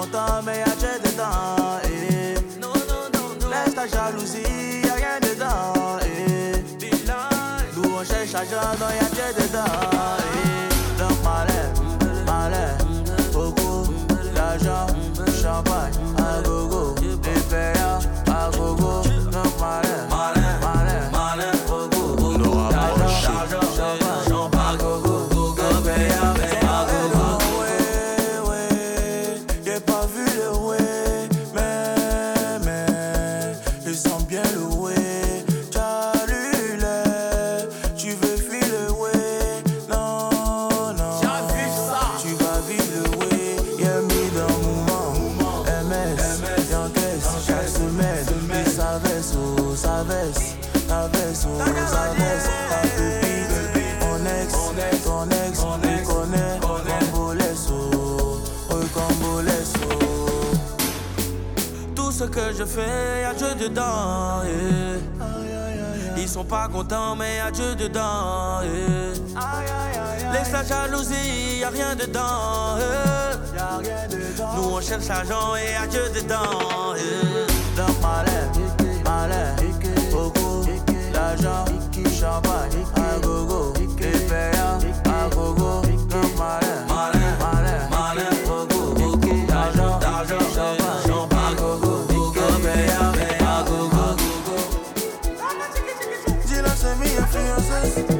content, mais y'a Dieu dedans. Laisse ta jalousie, y'a rien dedans. Nous on cherche l'argent, non y'a Dieu dedans. Donc malin, beaucoup d'argent, champagne, à gogo, des payants, à gogo. Donc malin, beaucoup d'argent, champagne, à gogo, des payants, à gogo. J'ai pas vu le way, mais ils sont bien loués. Tu veux fuir le way, non. Tu vas vivre le way, y'a mis dans le mouvement. MS, y'encaisse chaque semaine. Et sa veste, oh, sa veste. Ta pupille, mon ex, ton ex, il connaît. Congolais, tout ce que je fais, y'a Dieu dedans, yeah. Ils sont pas contents, mais y'a Dieu dedans, yeah. Laisse la jalousie, y'a rien dedans, yeah. Nous on cherche l'argent et y'a Dieu dedans, yeah. Donc malin, beaucoup d'argent, champagne, à gogo, des payants, à gogo. Donc malin, beaucoup d'argent, champagne, à gogo, des payants, à gogo. Dis-la c'est mi influenceuse.